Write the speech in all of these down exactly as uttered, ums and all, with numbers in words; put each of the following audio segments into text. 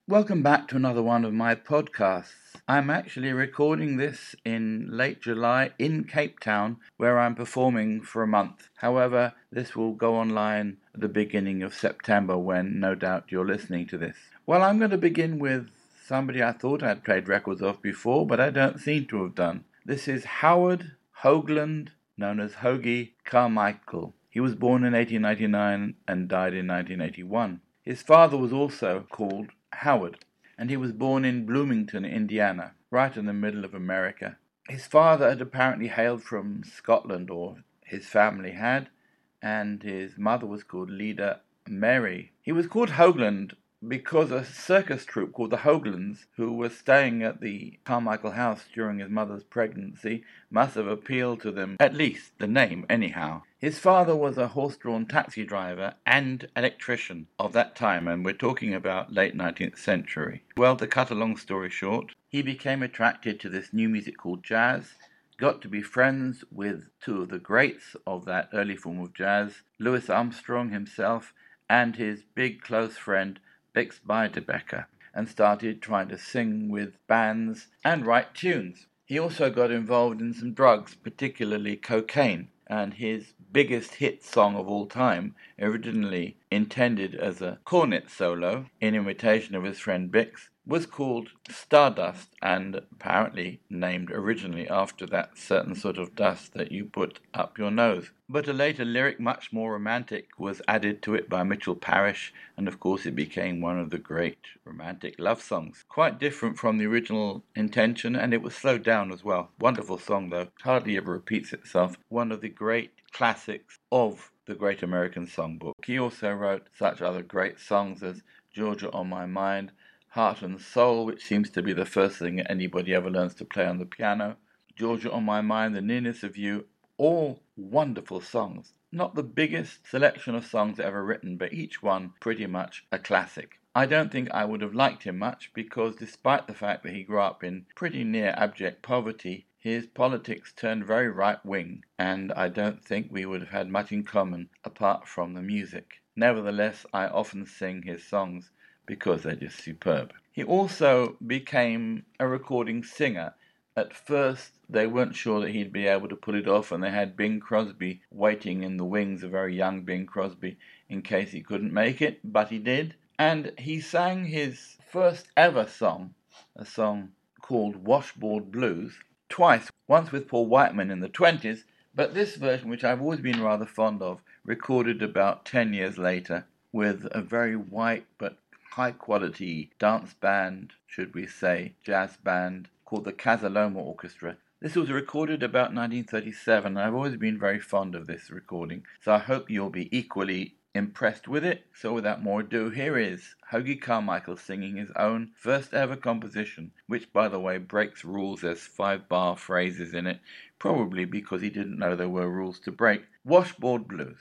Welcome back to another one of my podcasts. I'm actually recording this in late July in Cape Town, where I'm performing for a month. However, this will go online at the beginning of September, when no doubt you're listening to this. Well, I'm going to begin with somebody I thought I'd played records of before, but I don't seem to have done. This is Howard Hoagland, known as Hoagy Carmichael. He was born in eighteen ninety-nine and died in nineteen eighty-one. His father was also called Howard, and he was born in Bloomington, Indiana, right in the middle of America. His father had apparently hailed from Scotland, or his family had, and his mother was called Leda Mary. He was called Hoagland because a circus troupe called the Hoaglands, who were staying at the Carmichael house during his mother's pregnancy, must have appealed to them, at least the name anyhow. His father was a horse-drawn taxi driver and electrician of that time, and we're talking about late nineteenth century. Well, to cut a long story short, he became attracted to this new music called jazz, got to be friends with two of the greats of that early form of jazz, Louis Armstrong himself and his big close friend Bix Beiderbecke, and started trying to sing with bands and write tunes. He also got involved in some drugs, particularly cocaine, and his biggest hit song of all time, originally intended as a cornet solo in imitation of his friend Bix, was called Stardust, and apparently named originally after that certain sort of dust that you put up your nose. But a later lyric, much more romantic, was added to it by Mitchell Parish, and of course it became one of the great romantic love songs. Quite different from the original intention, and it was slowed down as well. Wonderful song though, hardly ever repeats itself. One of the great classics of the Great American Songbook. He also wrote such other great songs as Georgia on My Mind, Heart and Soul, which seems to be the first thing anybody ever learns to play on the piano, Georgia on My Mind, The Nearness of You, all wonderful songs. Not the biggest selection of songs ever written, but each one pretty much a classic. I don't think I would have liked him much, because despite the fact that he grew up in pretty near abject poverty, his politics turned very right-wing, and I don't think we would have had much in common apart from the music. Nevertheless, I often sing his songs because they're just superb. He also became a recording singer. At first, they weren't sure that he'd be able to pull it off, and they had Bing Crosby waiting in the wings, a very young Bing Crosby, in case he couldn't make it, but he did. And he sang his first ever song, a song called Washboard Blues, twice, once with Paul Whiteman in the twenties, but this version, which I've always been rather fond of, recorded about ten years later with a very white but high-quality dance band, should we say, jazz band, called the Casaloma Orchestra. This was recorded about nineteen thirty-seven, and I've always been very fond of this recording, so I hope you'll be equally impressed with it. So without more ado, here is Hoagy Carmichael singing his own first ever composition, which by the way breaks rules. There's five bar phrases in it, probably because he didn't know there were rules to break. Washboard Blues.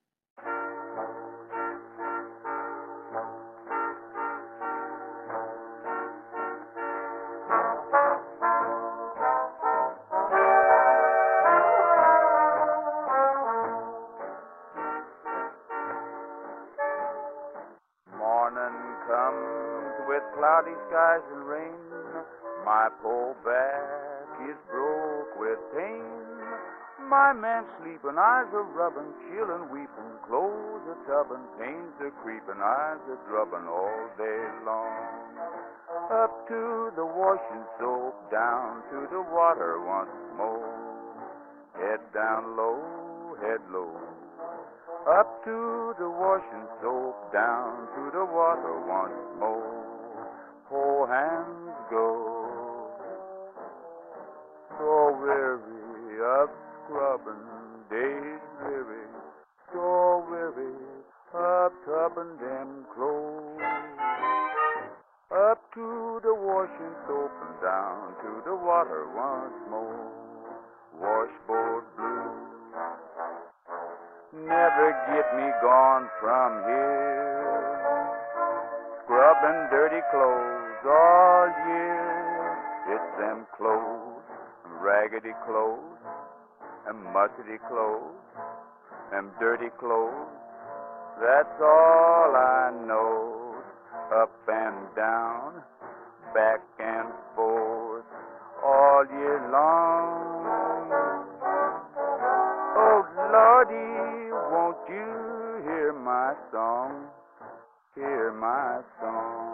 Comes with cloudy skies and rain. My poor back is broke with pain. My man sleeping, eyes are rubbing, chillin', weeping, clothes are tubbing, pains are creeping, eyes are drubbing all day long. Up to the washing soap, down to the water once more. Head down low, head low. Up to the washing soap, down to the water once more. Poor hands go. So weary of scrubbing, days weary. So weary of tubbing them clothes. Up to the washing soap and down to the water once more. Washboard blues. Never get me gone from here. Scrubbing dirty clothes all year. It's them clothes, raggedy clothes, and mussety clothes, and dirty clothes. That's all I know. up and down, back and forth, all year long. Oh, Lordy, won't you hear my song, hear my song.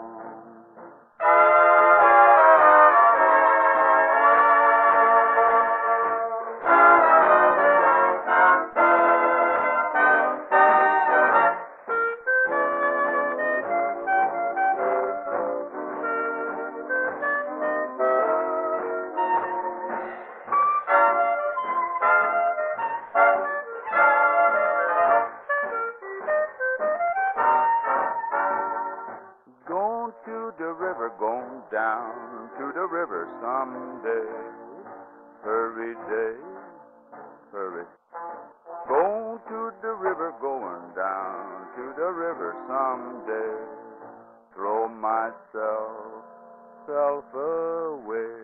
Going to the river, going down to the river someday. Hurry day, hurry. Going to the river, going down to the river someday. Throw myself, self away.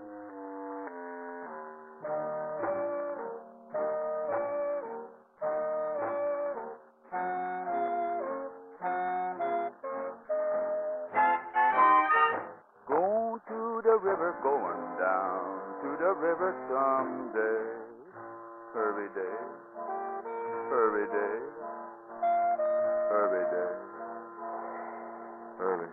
Going to the river, going down to the river someday. Hurry day, hurry day, hurry day, hurry.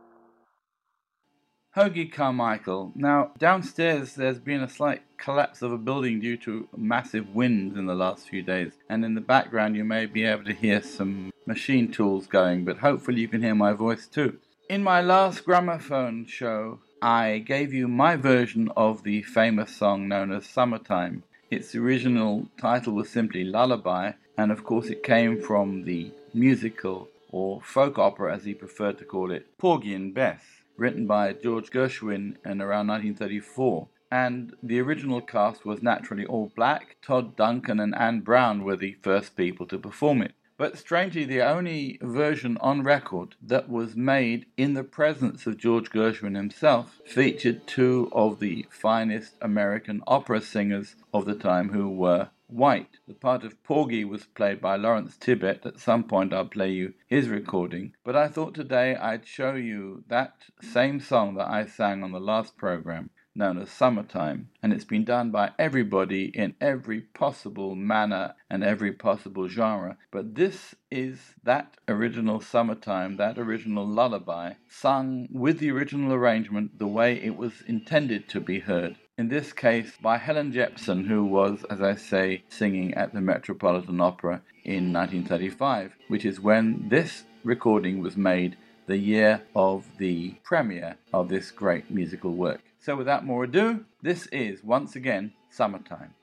Hoagy Carmichael. Now, downstairs there's been a slight collapse of a building due to massive winds in the last few days, and in the background you may be able to hear some machine tools going, but hopefully you can hear my voice too. In my last gramophone show, I gave you my version of the famous song known as Summertime. Its original title was simply Lullaby, and of course it came from the musical, or folk opera as he preferred to call it, Porgy and Bess, written by George Gershwin in around nineteen thirty-four. And the original cast was naturally all black. Todd Duncan and Anne Brown were the first people to perform it. But strangely, the only version on record that was made in the presence of George Gershwin himself featured two of the finest American opera singers of the time who were white. The part of Porgy was played by Lawrence Tibbett. At some point I'll play you his recording. But I thought today I'd show you that same song that I sang on the last program, known as Summertime, and it's been done by everybody in every possible manner and every possible genre. But this is that original Summertime, that original lullaby, sung with the original arrangement the way it was intended to be heard. In this case by Helen Jepsen, who was, as I say, singing at the Metropolitan Opera in nineteen thirty-five, which is when this recording was made, the year of the premiere of this great musical work. So without more ado, this is, once again, Summertime.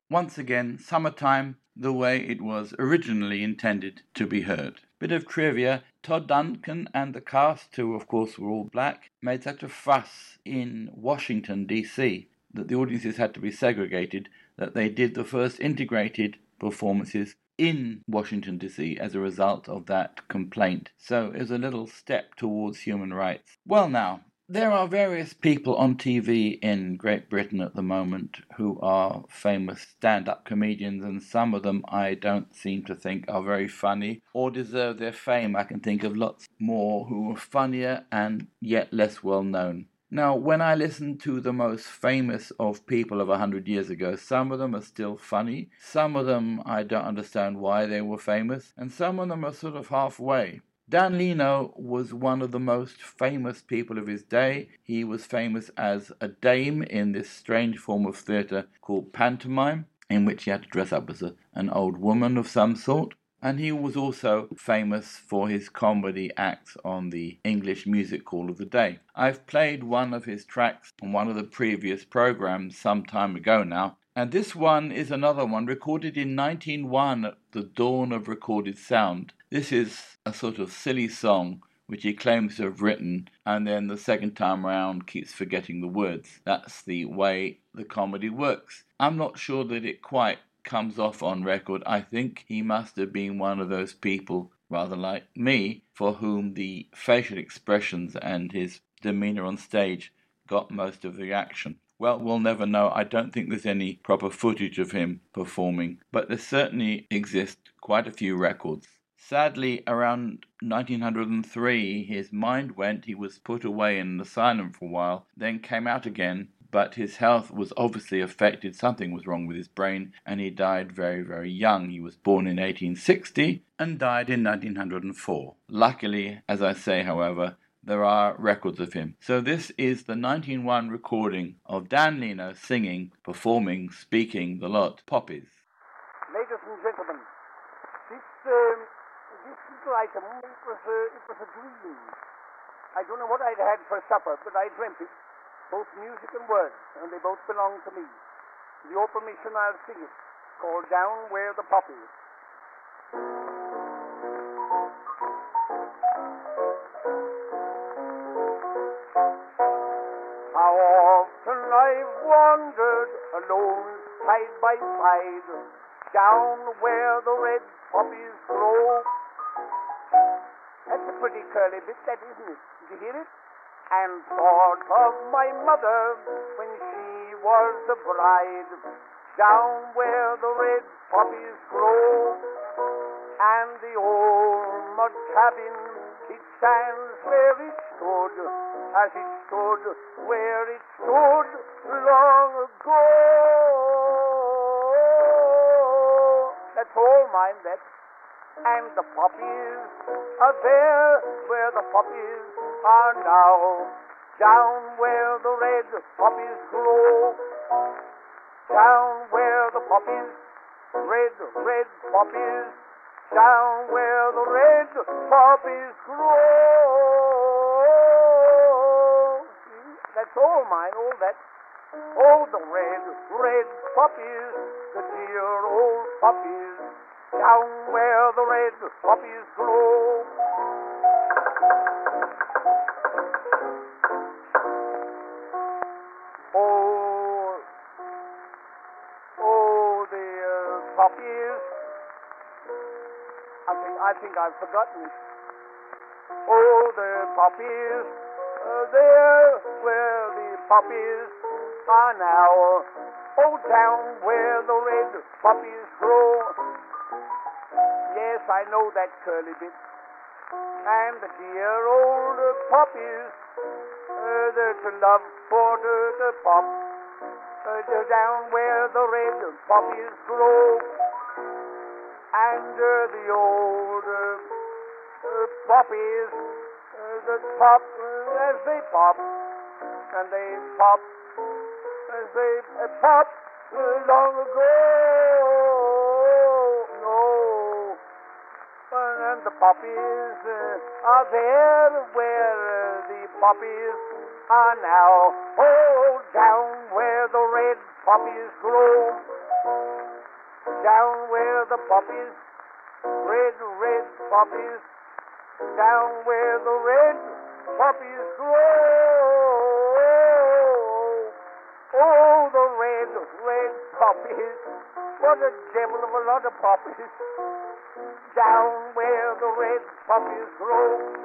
Once again, summertime, the way it was originally intended to be heard. Bit of trivia, Todd Duncan and the cast, who of course were all black, made such a fuss in Washington, D C, that the audiences had to be segregated, that they did the first integrated performances in Washington, D C as a result of that complaint. So it was a little step towards human rights. Well now, there are various people on T V in Great Britain at the moment who are famous stand-up comedians, and some of them I don't seem to think are very funny or deserve their fame. I can think of lots more who are funnier and yet less well known. Now, when I listen to the most famous of people of a hundred years ago, some of them are still funny, some of them I don't understand why they were famous, and some of them are sort of halfway. Dan Leno was one of the most famous people of his day. He was famous as a dame in this strange form of theatre called pantomime, in which he had to dress up as a, an old woman of some sort. And he was also famous for his comedy acts on the English music hall of the day. I've played one of his tracks on one of the previous programs some time ago now, and this one is another one recorded in nineteen oh one at the dawn of recorded sound. This is a sort of silly song which he claims to have written, and then the second time round keeps forgetting the words. That's the way the comedy works. I'm not sure that it quite comes off on record. I think he must have been one of those people, rather like me, for whom the facial expressions and his demeanour on stage got most of the action. Well, we'll never know. I don't think there's any proper footage of him performing, but there certainly exist quite a few records. Sadly, around nineteen oh three, his mind went. He was put away in an asylum for a while, then came out again, but his health was obviously affected. Something was wrong with his brain, and he died very, very young. He was born in eighteen sixty and died in nineteen oh four. Luckily, as I say, however, there are records of him. So this is the nineteen oh one recording of Dan Leno singing, performing, speaking, the lot, Poppies. Ladies and gentlemen, this, um, this little item, it was, a, it was a dream. I don't know what I'd had for supper, but I dreamt it. Both music and words, and they both belong to me. With your permission, I'll sing it, called Down Where the Poppies. How often I've wandered alone, side by side, down where the red poppies grow. That's a pretty curly bit, that isn't it? Did you hear it? And thought of my mother when she was a bride, down where the red poppies grow. And the old mud cabin, it stands where it stood, as it stood where it stood long ago. That's all mine, that. And the poppies are there where the poppies are now, down where the red poppies grow, down where the poppies, red, red poppies, down where the red poppies grow. See? That's all mine, all that. Oh, the red, red poppies, the dear old poppies, down where the red poppies grow. Oh, oh, the uh, poppies. I think I think I've forgotten it. Oh, the poppies, uh, there where the poppies are now. Oh, down where the red poppies grow. Yes, I know that curly bit. And the dear old poppies, uh, they're to love for the, the pop, uh, they're down where the red poppies grow. And uh, the old uh, uh, poppies, uh, that pop uh, as they pop, and they pop as they uh, pop uh, long ago. And the poppies uh, are there where uh, the poppies are now. Oh, down where the red poppies grow. down where the poppies, red, red poppies, down where the red poppies grow. Oh, the red, red poppies, what a devil of a lot of poppies, down where the red poppies grow.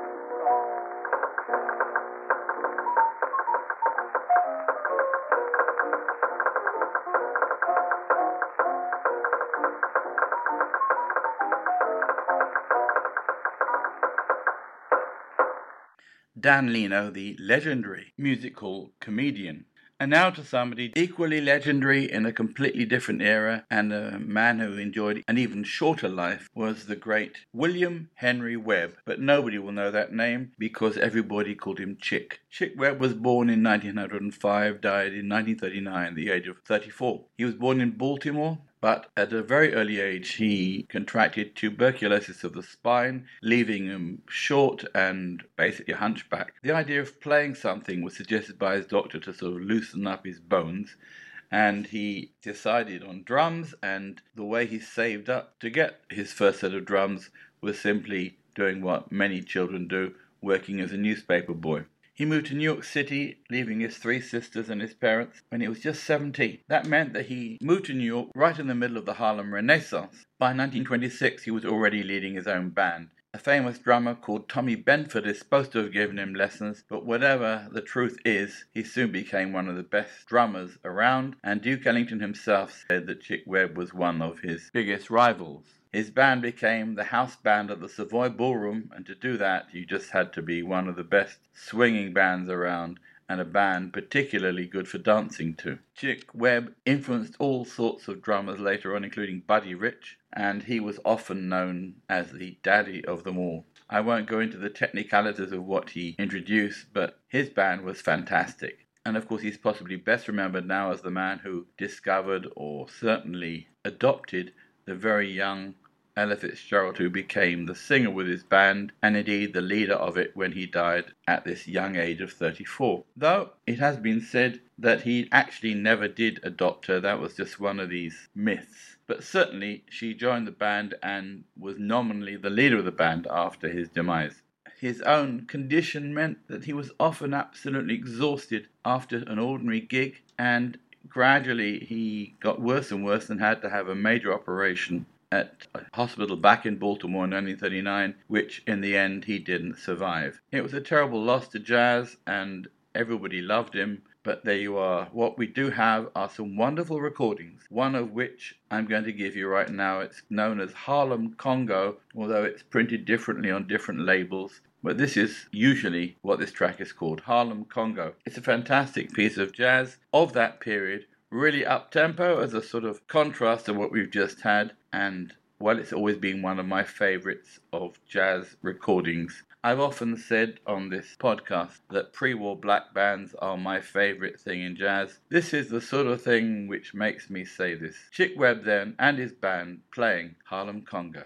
Dan Leno, the legendary musical comedian. And now to somebody equally legendary in a completely different era, and a man who enjoyed an even shorter life, was the great William Henry Webb. But nobody will know that name because everybody called him Chick. Chick Webb was born in nineteen oh five, died in nineteen thirty-nine at the age of thirty-four. He was born in Baltimore, but at a very early age he contracted tuberculosis of the spine, leaving him short and basically hunchback. The idea of playing something was suggested by his doctor to sort of loosen up his bones, and he decided on drums, and the way he saved up to get his first set of drums was simply doing what many children do, working as a newspaper boy. He moved to New York City, leaving his three sisters and his parents when he was just seventeen. That meant that he moved to New York right in the middle of the Harlem Renaissance. By nineteen twenty-six, he was already leading his own band. A famous drummer called Tommy Benford is supposed to have given him lessons, but whatever the truth is, he soon became one of the best drummers around, and Duke Ellington himself said that Chick Webb was one of his biggest rivals. His band became the house band at the Savoy Ballroom, and to do that, you just had to be one of the best swinging bands around, and a band particularly good for dancing to. Chick Webb influenced all sorts of drummers later on, including Buddy Rich, and he was often known as the daddy of them all. I won't go into the technicalities of what he introduced, but his band was fantastic. And of course, he's possibly best remembered now as the man who discovered, or certainly adopted, the very young Ella Fitzgerald, who became the singer with his band, and indeed the leader of it when he died at this young age of thirty-four. Though it has been said that he actually never did adopt her, that was just one of these myths. But certainly she joined the band and was nominally the leader of the band after his demise. His own condition meant that he was often absolutely exhausted after an ordinary gig, and gradually he got worse and worse and had to have a major operation at a hospital back in Baltimore in nineteen thirty-nine, which in the end he didn't survive. It was a terrible loss to jazz, and everybody loved him, but there you are. What we do have are some wonderful recordings, one of which I'm going to give you right now. It's known as Harlem Congo, although it's printed differently on different labels. But this is usually what this track is called, Harlem Congo. It's a fantastic piece of jazz of that period, really up-tempo as a sort of contrast to what we've just had, and well, it's always been one of my favorites of jazz recordings. I've often said on this podcast that pre-war black bands are my favorite thing in jazz. This is the sort of thing which makes me say this. Chick Webb then and his band playing Harlem Congo.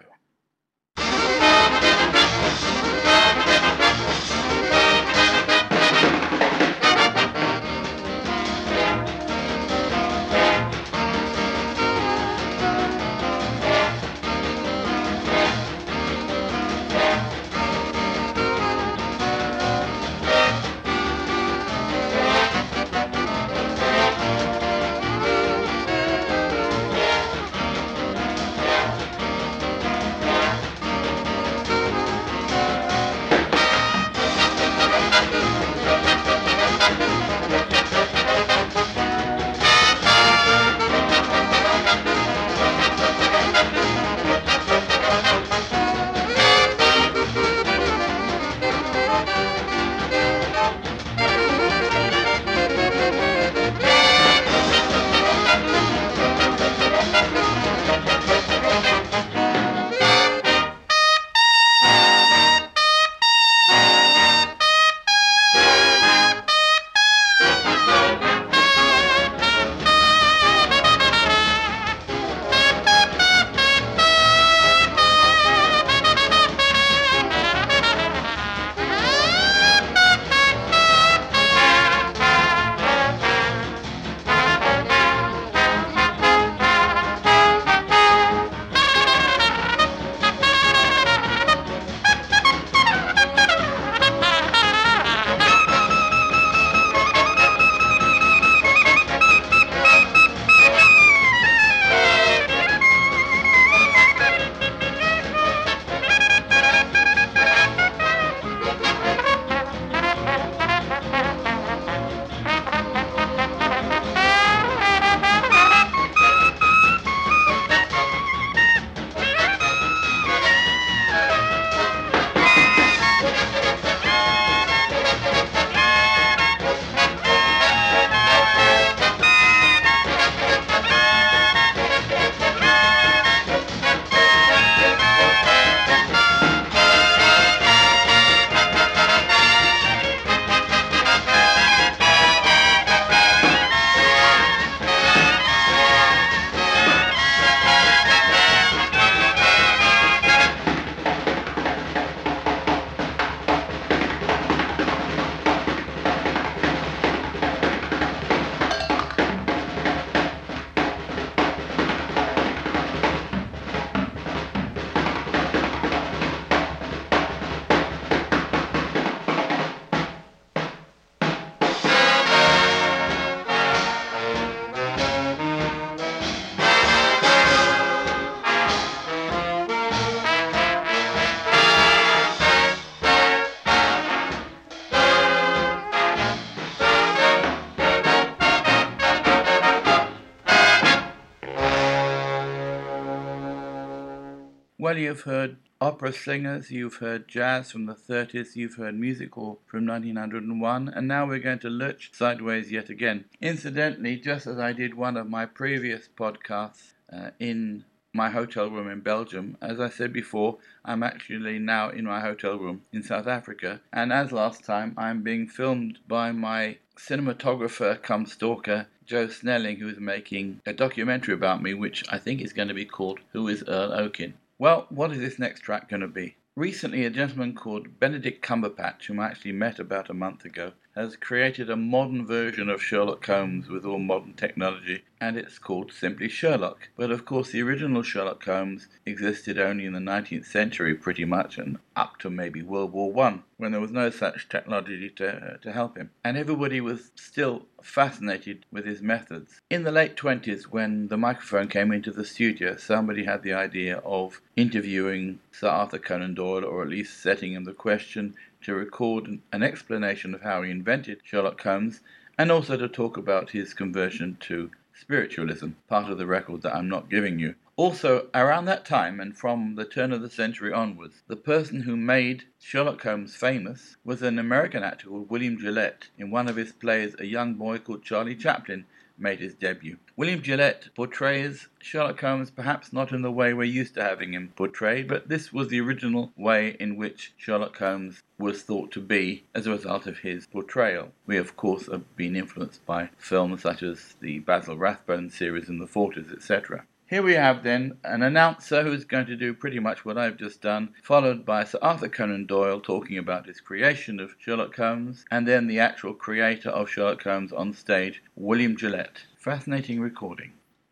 Well, you've heard opera singers, you've heard jazz from the thirties, you've heard musical from nineteen oh one, and now we're going to lurch sideways yet again. Incidentally, just as I did one of my previous podcasts uh, in my hotel room in Belgium, as I said before, I'm actually now in my hotel room in South Africa, and as last time, I'm being filmed by my cinematographer cum stalker, Joe Snelling, who's making a documentary about me, which I think is going to be called Who is Earl Oakin? Well, what is this next track going to be? Recently, a gentleman called Benedict Cumberbatch, whom I actually met about a month ago, has created a modern version of Sherlock Holmes with all modern technology, and it's called simply Sherlock. But of course, the original Sherlock Holmes existed only in the nineteenth century, pretty much, and up to maybe World War One, when there was no such technology to, uh, to help him. And everybody was still fascinated with his methods. In the late twenties, when the microphone came into the studio, somebody had the idea of interviewing Sir Arthur Conan Doyle, or at least setting him the question to record an explanation of how he invented Sherlock Holmes, and also to talk about his conversion to spiritualism, part of the record that I'm not giving you. Also, around that time, and from the turn of the century onwards, the person who made Sherlock Holmes famous was an American actor called William Gillette. In one of his plays, a young boy called Charlie Chaplin made his debut. William Gillette portrays Sherlock Holmes perhaps not in the way we're used to having him portrayed, but this was the original way in which Sherlock Holmes was thought to be as a result of his portrayal. We, of course, have been influenced by films such as the Basil Rathbone series in the forties, et cetera. Here we have then an announcer who's going to do pretty much what I've just done, followed by Sir Arthur Conan Doyle talking about his creation of Sherlock Holmes, and then the actual creator of Sherlock Holmes on stage, William Gillette. Fascinating recording.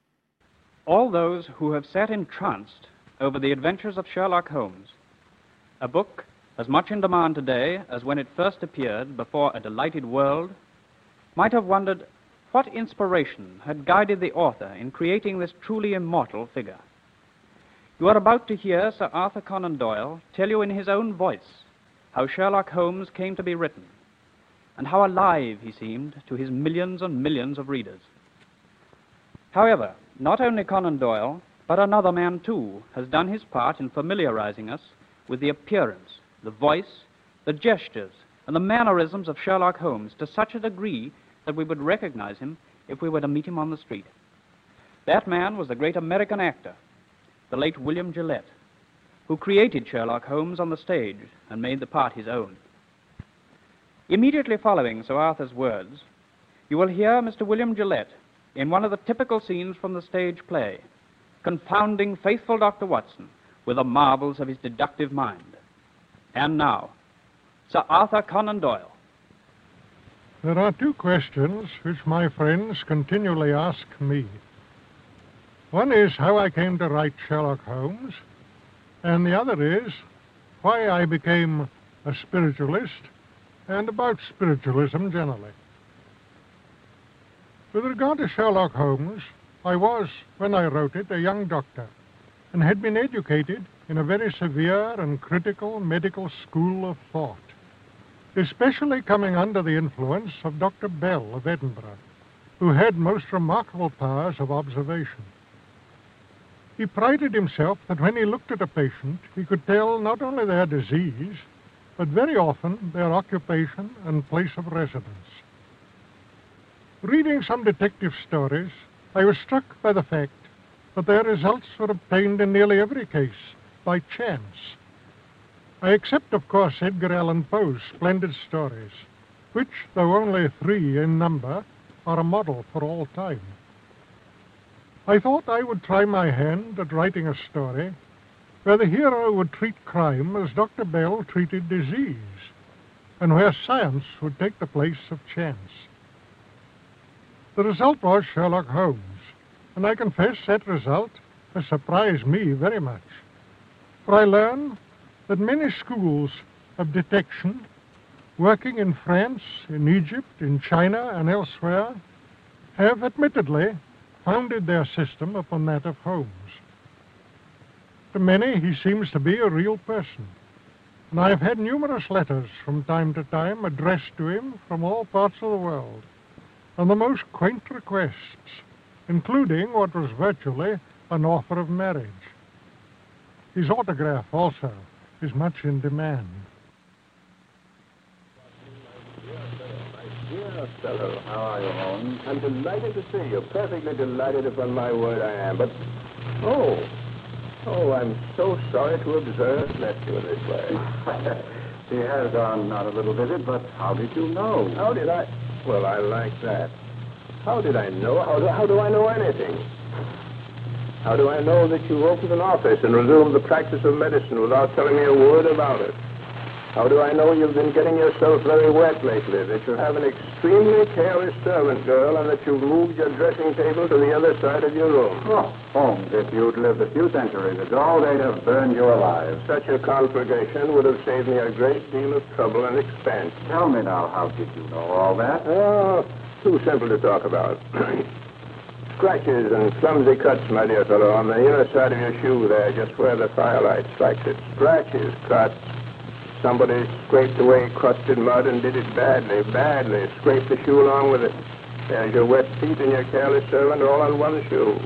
All those who have sat entranced over the adventures of Sherlock Holmes, a book as much in demand today as when it first appeared before a delighted world, might have wondered what inspiration had guided the author in creating this truly immortal figure. You are about to hear Sir Arthur Conan Doyle tell you in his own voice how Sherlock Holmes came to be written, and how alive he seemed to his millions and millions of readers. However, not only Conan Doyle, but another man too has done his part in familiarizing us with the appearance, the voice, the gestures, and the mannerisms of Sherlock Holmes to such a degree that we would recognize him if we were to meet him on the street. That man was the great American actor, the late William Gillette, who created Sherlock Holmes on the stage and made the part his own. Immediately following Sir Arthur's words, you will hear Mister William Gillette in one of the typical scenes from the stage play, confounding faithful Doctor Watson with the marvels of his deductive mind. And now, Sir Arthur Conan Doyle. There are two questions which my friends continually ask me. One is how I came to write Sherlock Holmes, and the other is why I became a spiritualist and about spiritualism generally. With regard to Sherlock Holmes, I was, when I wrote it, a young doctor, and had been educated in a very severe and critical medical school of thought, especially coming under the influence of Doctor Bell of Edinburgh, who had most remarkable powers of observation. He prided himself that when he looked at a patient, he could tell not only their disease, but very often their occupation and place of residence. Reading some detective stories, I was struck by the fact that their results were obtained in nearly every case by chance. I except, of course, Edgar Allan Poe's splendid stories, which, though only three in number, are a model for all time. I thought I would try my hand at writing a story where the hero would treat crime as Doctor Bell treated disease, and where science would take the place of chance. The result was Sherlock Holmes, and I confess that result has surprised me very much. For I learned that many schools of detection, working in France, in Egypt, in China, and elsewhere, have admittedly founded their system upon that of Holmes. To many, he seems to be a real person, and I have had numerous letters from time to time addressed to him from all parts of the world, and the most quaint requests, including what was virtually an offer of marriage. His autograph, also, is much in demand. Dear fellow, how are you, Holmes? I'm delighted to see you. Perfectly delighted, upon my word I am. But, oh, oh, I'm so sorry to observe left you in this way. He has gone on a little visit, but how did you know? How did I? Well, I like that. How did I know? How do, how do I know anything? How do I know that you opened an office and resumed the practice of medicine without telling me a word about it? How do I know you've been getting yourself very wet lately, that you have an extremely careless servant girl, and that you've moved your dressing table to the other side of your room? Oh, Holmes, if you'd lived a few centuries ago, they'd have burned you alive. Such a conflagration would have saved me a great deal of trouble and expense. Tell me now, how did you know all that? Oh, too simple to talk about. Scratches and clumsy cuts, my dear fellow, on the inner side of your shoe there, just where the firelight strikes it. Scratches, cuts. Somebody scraped away crusted mud and did it badly, badly. Scraped the shoe along with it. There's your wet feet and your careless servant all on one shoe.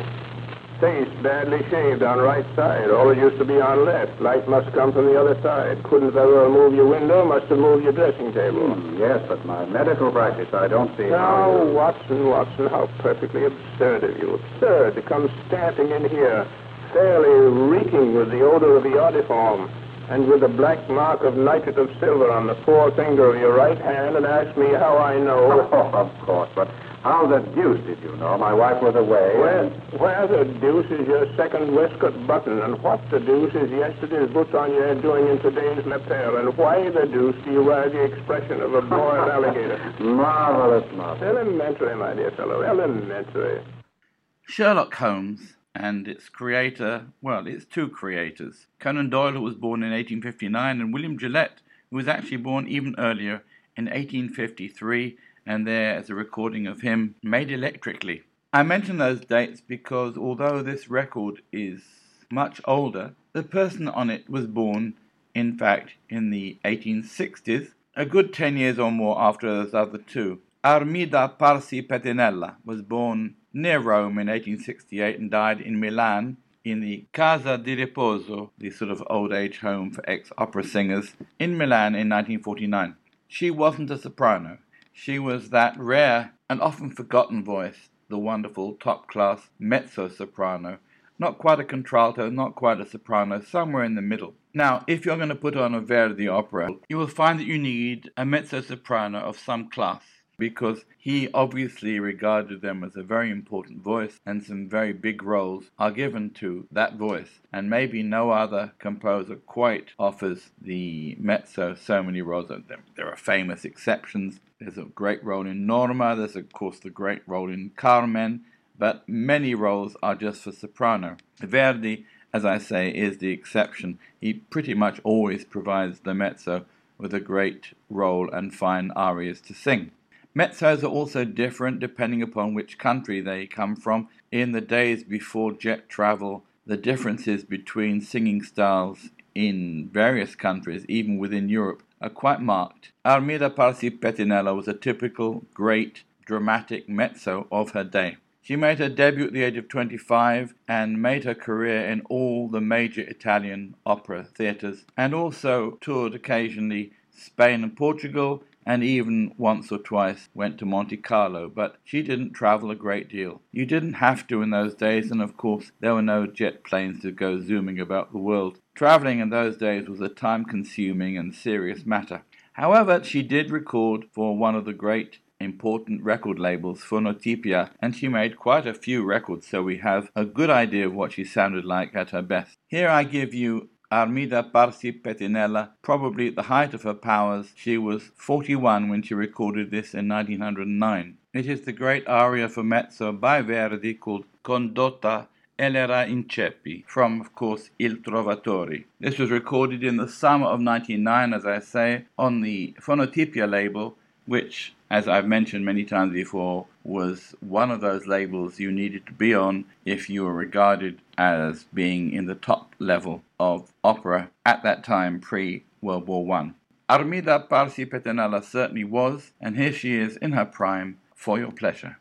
Face badly shaved on right side. All it used to be on left. Light must come from the other side. Couldn't very well move your window, must have moved your dressing table. Hmm, yes, but my medical practice, I don't see Now, how you... Watson, Watson, how perfectly absurd of you. Absurd to come stamping in here, fairly reeking with the odor of the artiform, and with the black mark of nitrate of silver on the forefinger of your right hand, and ask me how I know. Oh, of course, but how the deuce did you know? My wife was away. Where, where the deuce is your second waistcoat button, and what the deuce is yesterday's boots on your head doing in today's lapel, and why the deuce do you wear the expression of a boiled alligator? Marvelous, marvelous. Elementary, my dear fellow, elementary. Sherlock Holmes and its creator, well, its two creators. Conan Doyle, who was born in eighteen fifty-nine, and William Gillette, who was actually born even earlier in eighteen fifty-three, and there is a recording of him made electrically. I mention those dates because although this record is much older, the person on it was born, in fact, in the eighteen sixties, a good ten years or more after those other two. Armida Parsi Pettinella was born near Rome in eighteen sixty-eight and died in Milan in the Casa di Riposo, the sort of old age home for ex-opera singers, in Milan in nineteen forty-nine. She wasn't a soprano. She was that rare and often forgotten voice, the wonderful top-class mezzo-soprano. Not quite a contralto, not quite a soprano, somewhere in the middle. Now, if you're going to put on a Verdi opera, you will find that you need a mezzo-soprano of some class, because he obviously regarded them as a very important voice, and some very big roles are given to that voice, and maybe no other composer quite offers the mezzo so many roles. There are famous exceptions. There's a great role in Norma, there's of course the great role in Carmen, but many roles are just for soprano. Verdi, as I say, is the exception. He pretty much always provides the mezzo with a great role and fine arias to sing. Mezzos are also different depending upon which country they come from. In the days before jet travel, the differences between singing styles in various countries, even within Europe, are quite marked. Armida Parsi Pettinella was a typical, great, dramatic mezzo of her day. She made her debut at the age of twenty-five and made her career in all the major Italian opera theatres, and also toured occasionally Spain and Portugal, and even once or twice went to Monte Carlo, but she didn't travel a great deal. You didn't have to in those days, and of course there were no jet planes to go zooming about the world. Traveling in those days was a time-consuming and serious matter. However, she did record for one of the great important record labels, Fonotipia, and she made quite a few records, so we have a good idea of what she sounded like at her best. Here I give you Armida Parsi Pettinella, probably at the height of her powers. She was forty-one when she recorded this in nineteen oh nine. It is the great aria for mezzo by Verdi called Condotta Elera in Ceppi, from, of course, Il Trovatore. This was recorded in the summer of nineteen oh nine, as I say, on the Fonotipia label, which, as I've mentioned many times before, was one of those labels you needed to be on if you were regarded as being in the top level of opera at that time, pre-World War One. Armida Parsi Pettinella certainly was, and here she is in her prime, for your pleasure.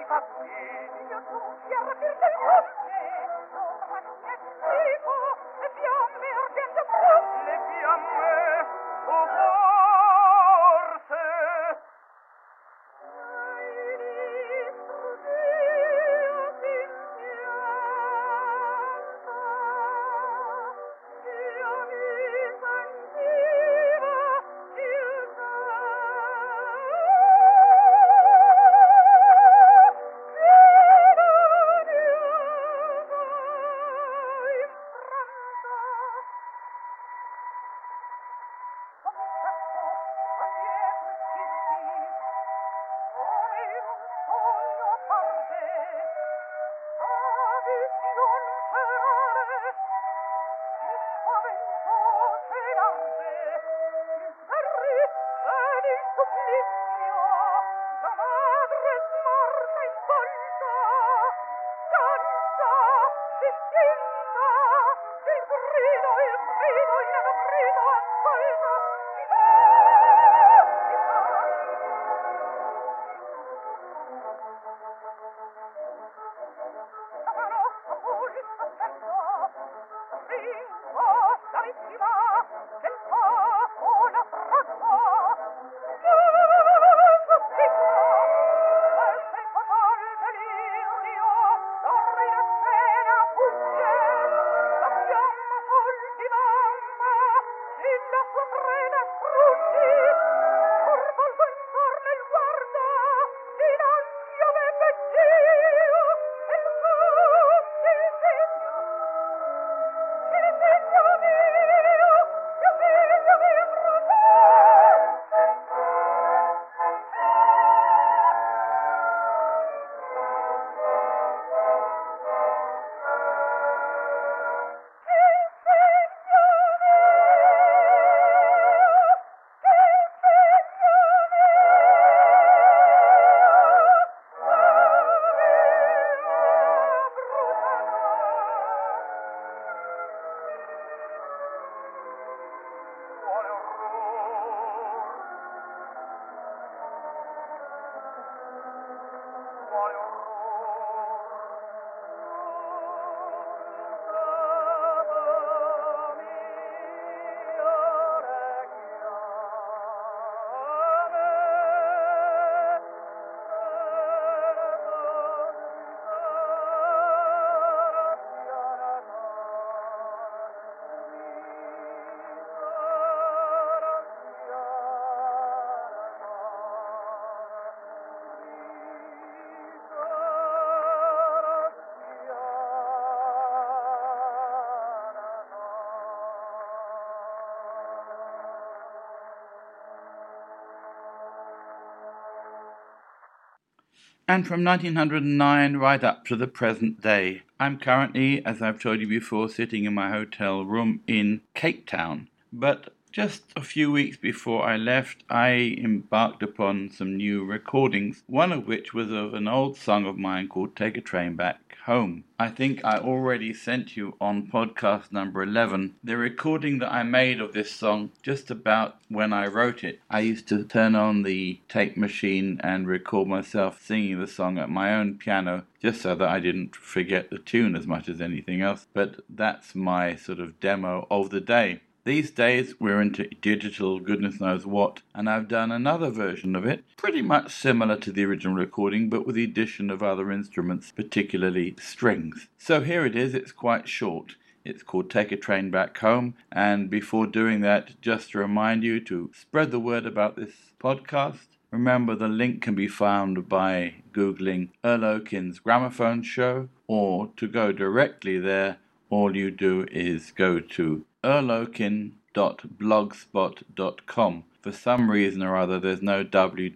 And from nineteen oh nine right up to the present day. I'm currently, as I've told you before, sitting in my hotel room in Cape Town. But just a few weeks before I left, I embarked upon some new recordings, one of which was of an old song of mine called Take a Train Back Home. I think I already sent you on podcast number eleven the recording that I made of this song just about when I wrote it. I used to turn on the tape machine and record myself singing the song at my own piano just so that I didn't forget the tune as much as anything else. But that's my sort of demo of the day. These days we're into digital goodness knows what, and I've done another version of it, pretty much similar to the original recording, but with the addition of other instruments, particularly strings. So here it is, it's quite short. It's called Take a Train Back Home, and before doing that, just to remind you to spread the word about this podcast. Remember, the link can be found by Googling Earl Oaken's Gramophone Show, or to go directly there, all you do is go to earl oaken dot blogspot dot com. For some reason or other, there's no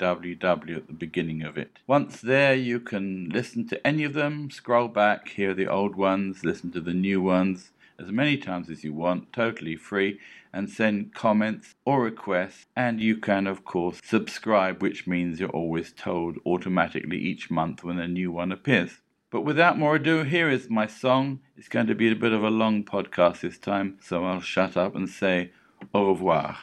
www at the beginning of it. Once there, you can listen to any of them, scroll back, hear the old ones, listen to the new ones as many times as you want, totally free, and send comments or requests. And you can, of course, subscribe, which means you're always told automatically each month when a new one appears. But without more ado, here is my song. It's going to be a bit of a long podcast this time, so I'll shut up and say au revoir.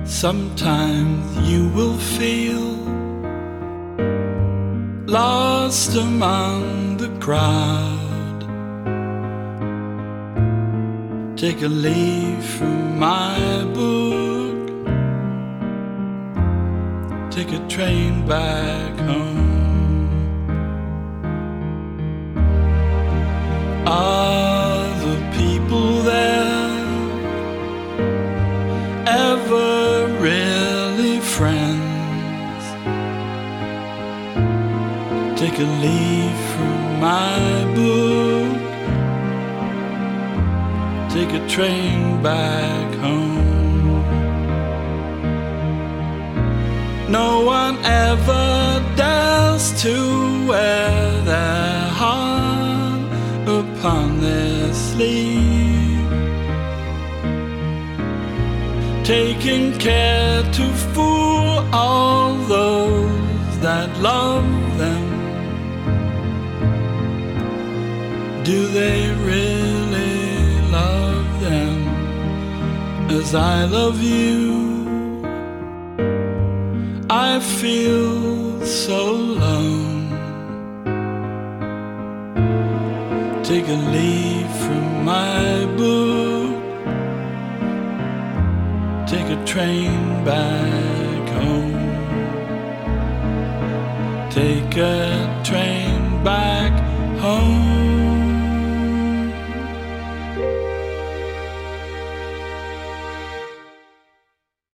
Sometimes you will feel lost among the crowd. Take a leaf from my book, take a train back home. Are the people there ever really friends? Take a leaf from my book, take a train back home. No one ever dares to wear their heart upon their sleeve, taking care to fool all those that love them. Do they really love them as I love you? I feel so alone. Take a leaf from my book, take a train back home. Take a train back home.